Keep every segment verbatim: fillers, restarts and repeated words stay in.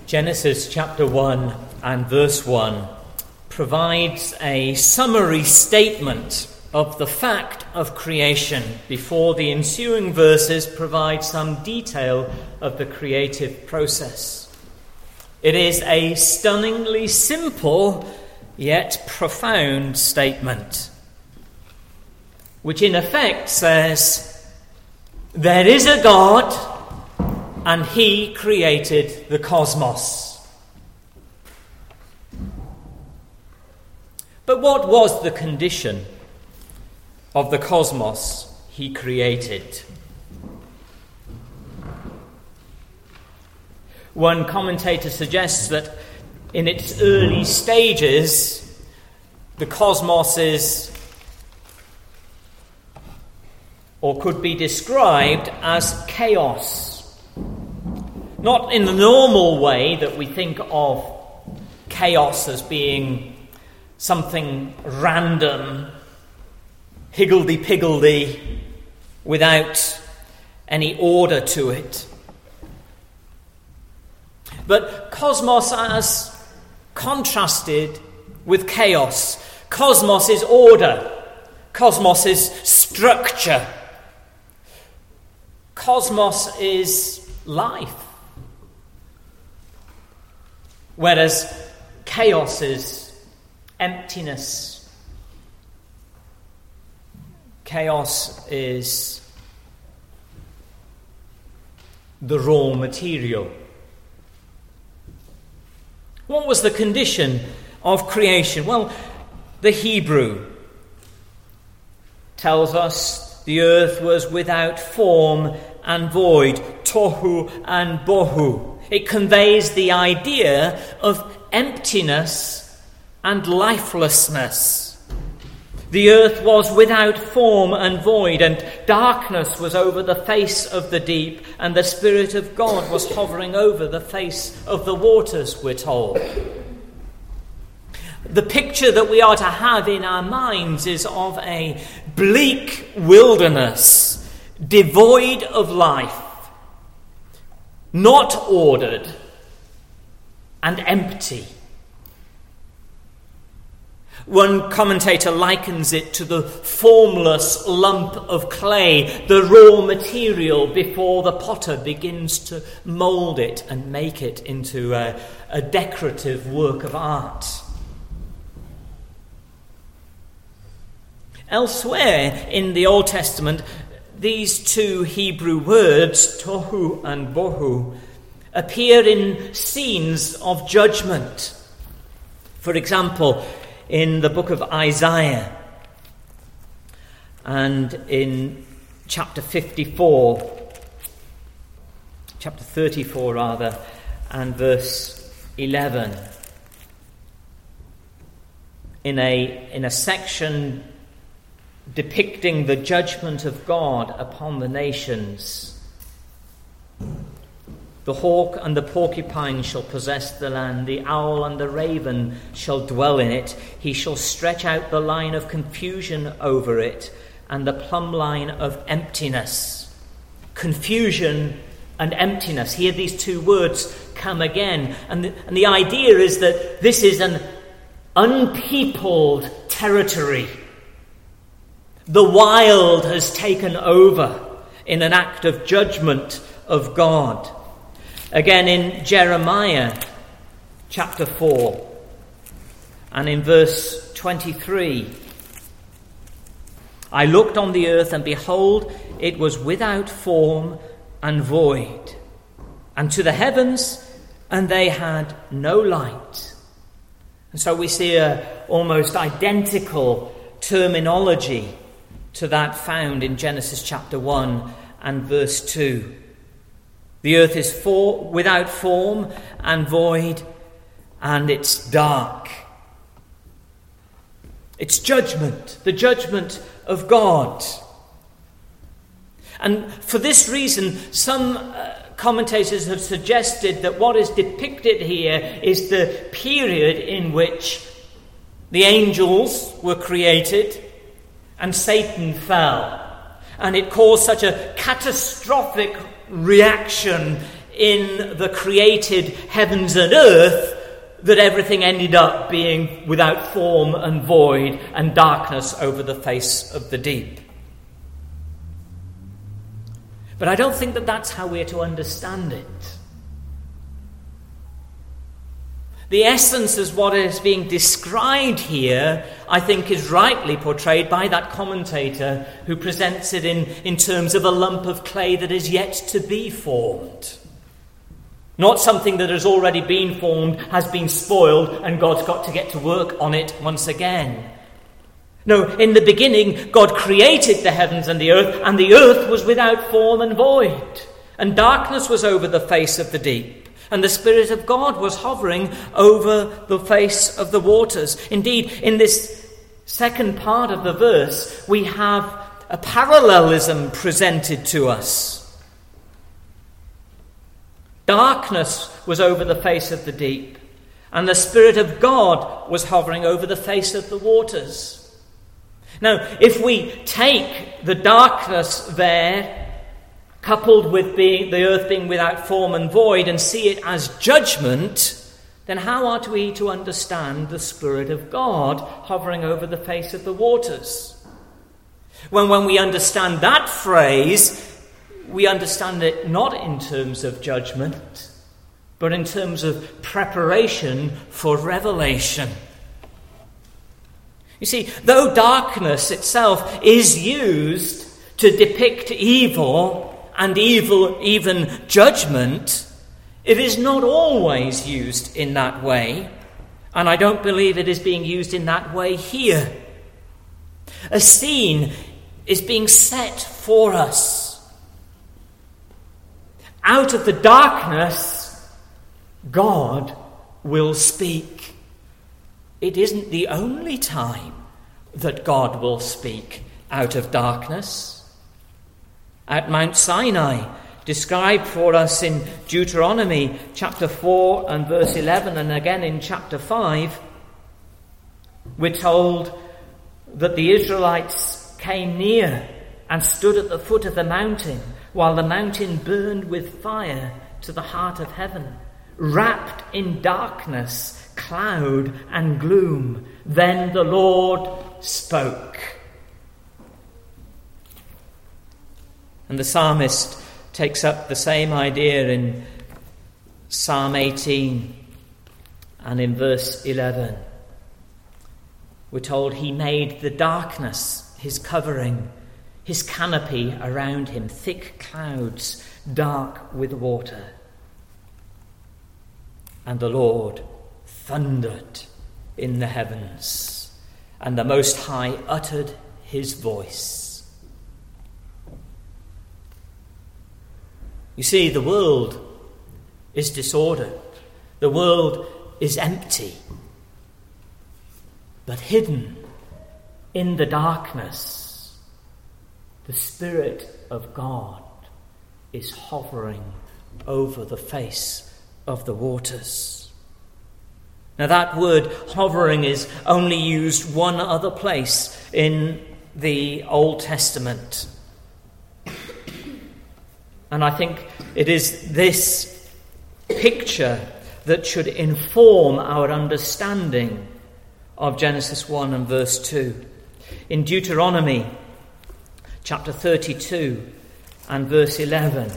Genesis chapter one and verse one provides a summary statement of the fact of creation before the ensuing verses provide some detail of the creative process. It is a stunningly simple yet profound statement, which in effect says, there is a God and he created the cosmos. But what was the condition of the cosmos he created? One commentator suggests that in its early stages, the cosmos is, or could be described as chaos. Not in the normal way that we think of chaos as being something random, higgledy-piggledy, without any order to it. But cosmos as contrasted with chaos. Cosmos is order. Cosmos is structure. Cosmos is life. Whereas chaos is emptiness. Chaos is the raw material. What was the condition of creation? Well, the Hebrew tells us the earth was without form and void, tohu and bohu. It conveys the idea of emptiness and lifelessness. The earth was without form and void, and darkness was over the face of the deep, and the Spirit of God was hovering over the face of the waters, we're told. The picture that we are to have in our minds is of a bleak wilderness, devoid of life, not ordered, and empty. One commentator likens it to the formless lump of clay, the raw material before the potter begins to mould it and make it into a, a decorative work of art. Elsewhere in the Old Testament, these two Hebrew words, tohu and bohu, appear in scenes of judgment. For example, in the book of Isaiah and in chapter fifty-four, chapter thirty-four rather, and verse eleven, in a in a section depicting the judgment of God upon the nations. The hawk and the porcupine shall possess the land. The owl and the raven shall dwell in it. He shall stretch out the line of confusion over it, and the plumb line of emptiness. Confusion and emptiness. Here these two words come again. And the, and the idea is that this is an unpeopled territory. The wild has taken over in an act of judgment of God. Again in Jeremiah chapter four and in verse twenty-three. I looked on the earth, and behold, it was without form and void, and to the heavens, and they had no light. And so we see a almost identical terminology to that found in Genesis chapter one and verse two. The earth is for, without form and void, and it's dark. It's judgment, the judgment of God. And for this reason, some uh, commentators have suggested that what is depicted here is the period in which the angels were created and Satan fell. And it caused such a catastrophic reaction in the created heavens and earth that everything ended up being without form and void and darkness over the face of the deep. But I don't think that that's how we're to understand it. The essence is what is being described here, I think, is rightly portrayed by that commentator who presents it in, in terms of a lump of clay that is yet to be formed. Not something that has already been formed, has been spoiled, and God's got to get to work on it once again. No, in the beginning, God created the heavens and the earth, and the earth was without form and void, and darkness was over the face of the deep, and the Spirit of God was hovering over the face of the waters. Indeed, in this second part of the verse, we have a parallelism presented to us. Darkness was over the face of the deep, and the Spirit of God was hovering over the face of the waters. Now, if we take the darkness there, coupled with being, the earth being without form and void, and see it as judgment, then how are we to understand the Spirit of God hovering over the face of the waters? When, when we understand that phrase, we understand it not in terms of judgment, but in terms of preparation for revelation. You see, though darkness itself is used to depict evil, and evil, even judgment, it is not always used in that way, and I don't believe it is being used in that way here. A scene is being set for us. Out of the darkness, God will speak. It isn't the only time that God will speak out of darkness. At Mount Sinai, described for us in Deuteronomy chapter four and verse eleven, and again in chapter five, we're told that the Israelites came near and stood at the foot of the mountain, while the mountain burned with fire to the heart of heaven, wrapped in darkness, cloud and gloom. Then the Lord spoke. And the psalmist takes up the same idea in Psalm eighteen and in verse eleven. We're told he made the darkness his covering, his canopy around him, thick clouds, dark with water. And the Lord thundered in the heavens, and the Most High uttered his voice. You see, the world is disordered. The world is empty. But hidden in the darkness, the Spirit of God is hovering over the face of the waters. Now, that word hovering is only used one other place in the Old Testament. And I think it is this picture that should inform our understanding of Genesis one and verse two. In Deuteronomy chapter thirty-two and verse eleven,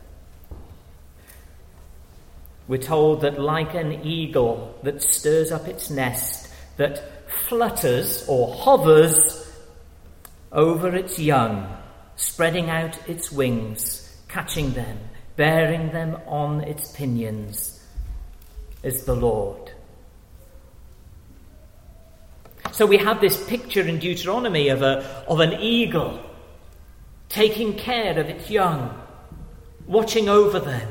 we're told that like an eagle that stirs up its nest, that flutters or hovers over its young, spreading out its wings, catching them, bearing them on its pinions, is the Lord. So we have this picture in Deuteronomy of a of an eagle taking care of its young, watching over them,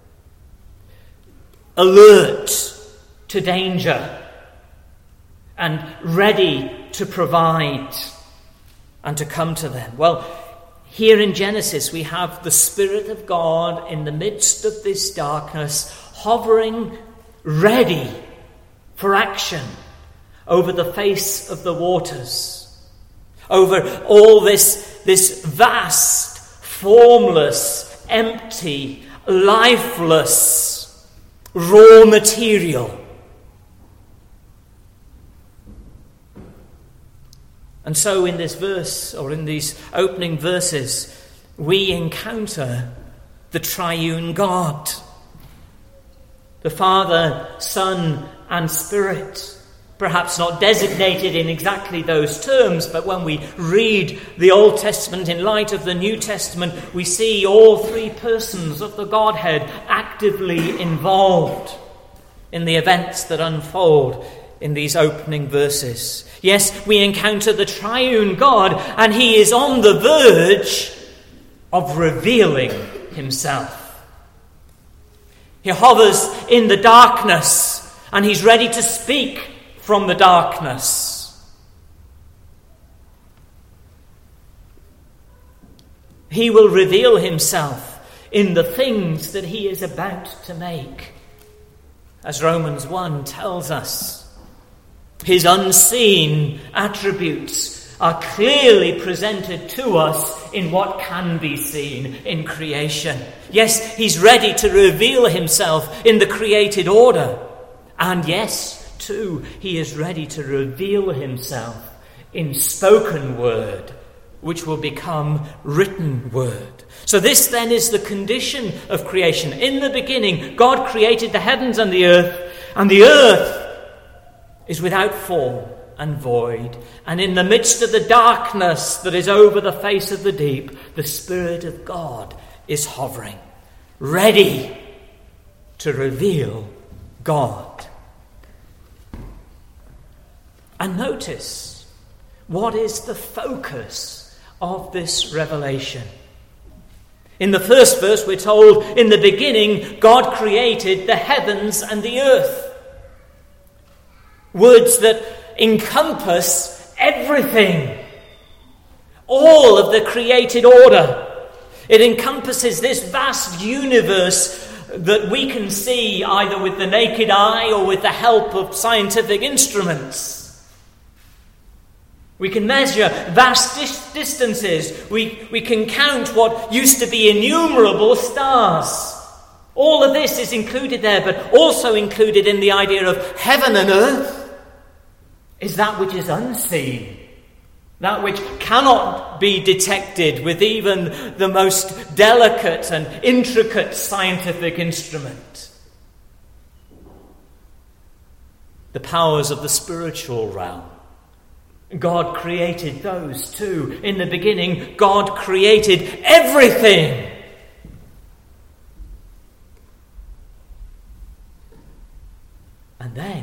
alert to danger, and ready to provide and to come to them. Well, here in Genesis, we have the Spirit of God in the midst of this darkness, hovering ready for action over the face of the waters, over all this, this vast, formless, empty, lifeless raw material. And so in this verse, or in these opening verses, we encounter the triune God, the Father, Son, and Spirit. Perhaps not designated in exactly those terms, but when we read the Old Testament in light of the New Testament, we see all three persons of the Godhead actively involved in the events that unfold in these opening verses. Yes, we encounter the triune God, and he is on the verge of revealing himself. He hovers in the darkness, and he's ready to speak from the darkness. He will reveal himself in the things that he is about to make. As Romans one tells us, his unseen attributes are clearly presented to us in what can be seen in creation. Yes, he's ready to reveal himself in the created order. And yes, too, he is ready to reveal himself in spoken word, which will become written word. So this then is the condition of creation. In the beginning, God created the heavens and the earth, and the earth is without form and void. And in the midst of the darkness that is over the face of the deep, the Spirit of God is hovering, ready to reveal God. And notice, what is the focus of this revelation? In the first verse, we're told, in the beginning, God created the heavens and the earth. Words that encompass everything, all of the created order. It encompasses this vast universe that we can see either with the naked eye or with the help of scientific instruments. We can measure vast dis- distances. We, we can count what used to be innumerable stars. All of this is included there, but also included in the idea of heaven and earth is that which is unseen, that which cannot be detected with even the most delicate and intricate scientific instrument. The powers of the spiritual realm. God created those too. In the beginning, God created everything. And then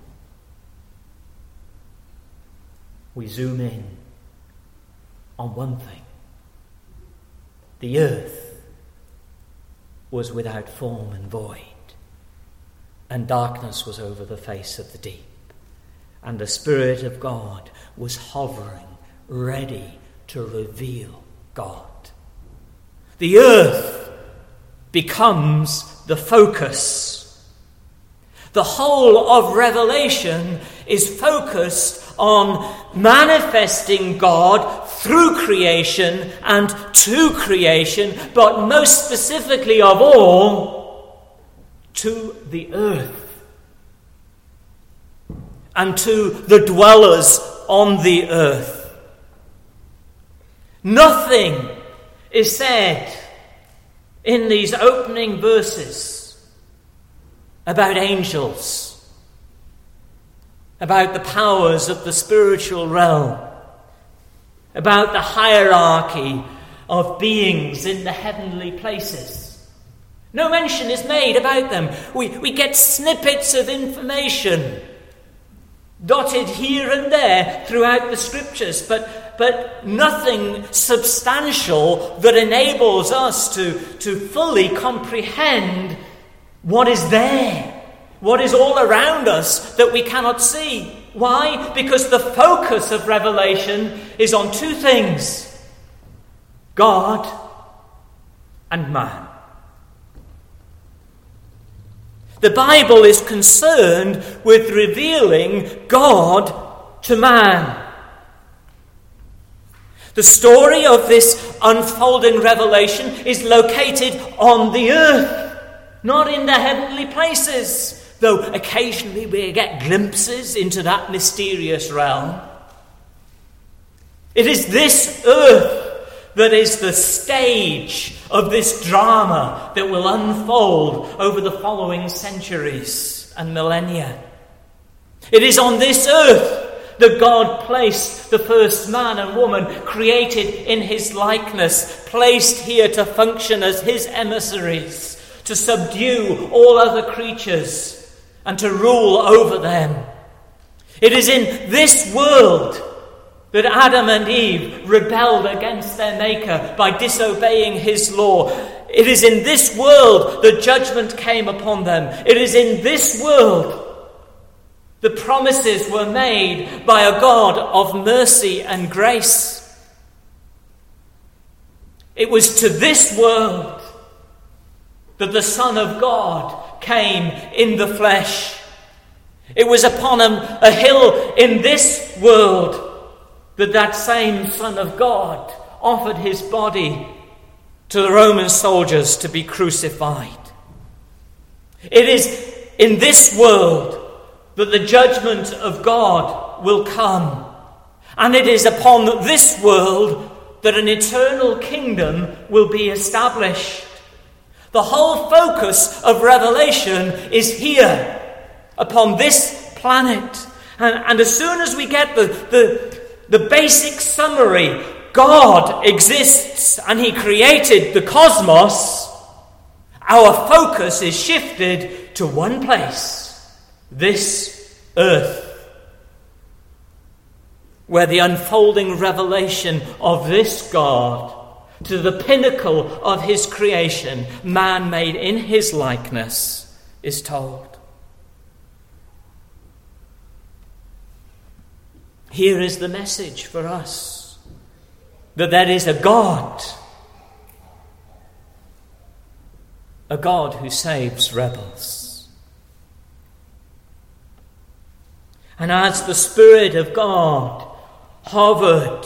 we zoom in on one thing. The earth was without form and void, and darkness was over the face of the deep. And the Spirit of God was hovering, ready to reveal God. The earth becomes the focus. The whole of Revelation is focused on manifesting God through creation and to creation, but most specifically of all, to the earth. And to the dwellers on the earth. Nothing is said in these opening verses about angels, about the powers of the spiritual realm, about the hierarchy of beings in the heavenly places. No mention is made about them. We, we get snippets of information dotted here and there throughout the scriptures, but, but nothing substantial that enables us to, to fully comprehend what is there, what is all around us that we cannot see. Why? Because the focus of Revelation is on two things: God and man. The Bible is concerned with revealing God to man. The story of this unfolding revelation is located on the earth, not in the heavenly places, though occasionally we get glimpses into that mysterious realm. It is this earth that is the stage of this drama that will unfold over the following centuries and millennia. It is on this earth that God placed the first man and woman created in his likeness, placed here to function as his emissaries, to subdue all other creatures and to rule over them. It is in this world that Adam and Eve rebelled against their Maker by disobeying his law. It is in this world that judgment came upon them. It is in this world the promises were made by a God of mercy and grace. It was to this world that the Son of God came in the flesh. It was upon a, a hill in this world that that same Son of God offered his body to the Roman soldiers to be crucified. It is in this world that the judgment of God will come. And it is upon this world that an eternal kingdom will be established. The whole focus of Revelation is here, upon this planet. And, and as soon as we get the, the, the basic summary, God exists and he created the cosmos, our focus is shifted to one place. This earth, where the unfolding revelation of this God to the pinnacle of his creation, man made in his likeness, is told. Here is the message for us, that there is a God, a God who saves rebels. And as the Spirit of God hovered,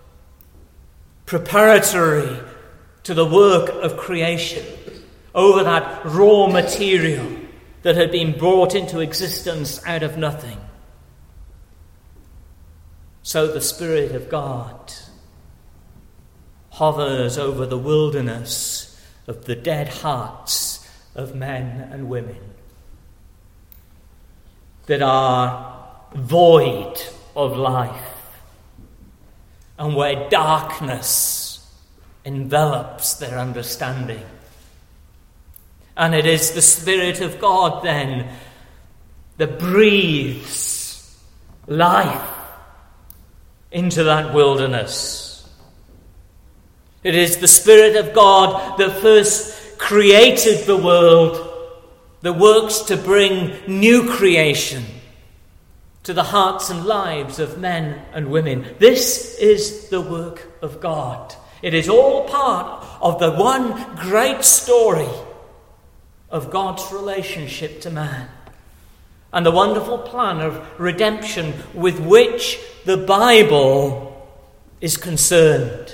preparatory to the work of creation, over that raw material that had been brought into existence out of nothing, so the Spirit of God hovers over the wilderness of the dead hearts of men and women that are void of life, and where darkness envelops their understanding. And it is the Spirit of God then that breathes life into that wilderness. It is the Spirit of God that first created the world, that works to bring new creation to the hearts and lives of men and women. This is the work of God. It is all part of the one great story of God's relationship to man, and the wonderful plan of redemption with which the Bible is concerned.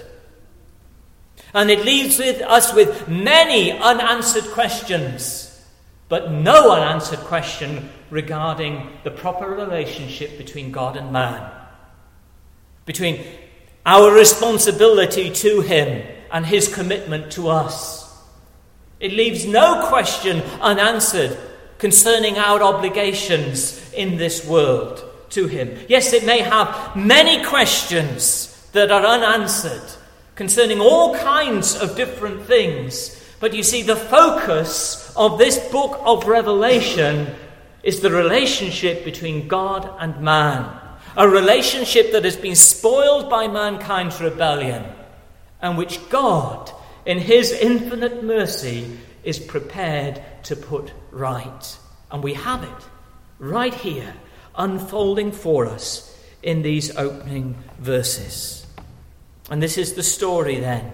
And it leaves with us with many unanswered questions, but no unanswered question regarding the proper relationship between God and man, between our responsibility to him and his commitment to us. It leaves no question unanswered concerning our obligations in this world to him. Yes, it may have many questions that are unanswered concerning all kinds of different things. But you see, the focus of this book of Revelation is the relationship between God and man, a relationship that has been spoiled by mankind's rebellion, and which God, in his infinite mercy, is prepared to put right. And we have it right here, unfolding for us in these opening verses. And this is the story then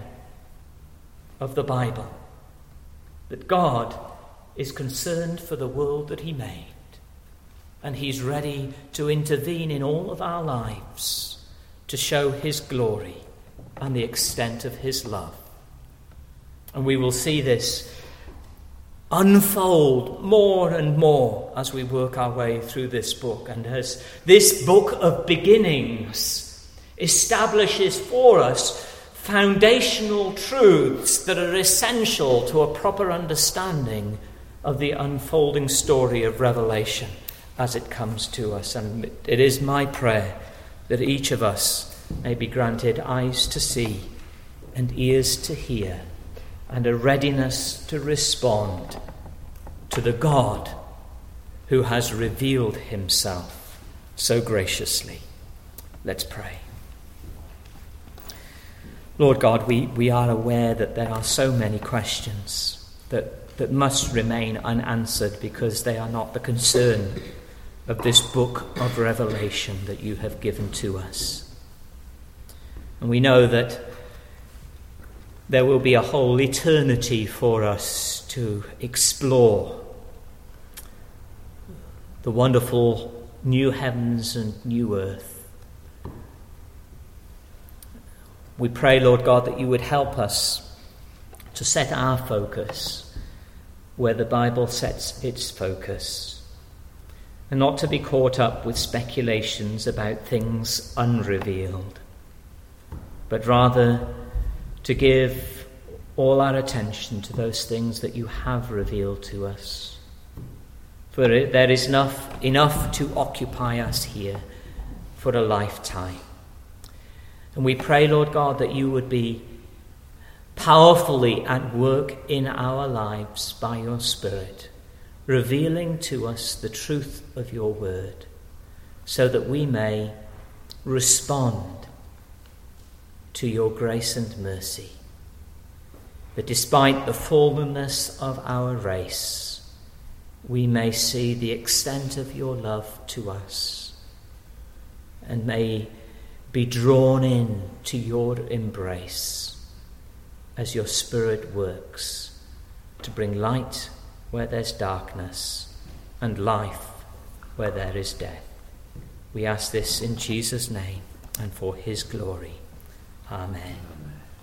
of the Bible, that God is concerned for the world that he made, and he's ready to intervene in all of our lives to show his glory and the extent of his love. And we will see this unfold more and more as we work our way through this book, and as this book of beginnings establishes for us foundational truths that are essential to a proper understanding of the unfolding story of Revelation as it comes to us. And it is my prayer that each of us may be granted eyes to see and ears to hear, and a readiness to respond to the God who has revealed himself so graciously. Let's pray. Lord God, we, we are aware that there are so many questions that, that must remain unanswered because they are not the concern of this book of Revelation that you have given to us. And we know that there will be a whole eternity for us to explore the wonderful new heavens and new earth. We pray, Lord God, that you would help us to set our focus where the Bible sets its focus, and not to be caught up with speculations about things unrevealed, but rather to give all our attention to those things that you have revealed to us. For there is enough, enough to occupy us here for a lifetime. And we pray, Lord God, that you would be powerfully at work in our lives by your Spirit, revealing to us the truth of your word, so that we may respond to your grace and mercy, that despite the fallenness of our race, we may see the extent of your love to us, and may be drawn in to your embrace as your Spirit works to bring light where there's darkness and life where there is death. We ask this in Jesus' name and for his glory. Amen.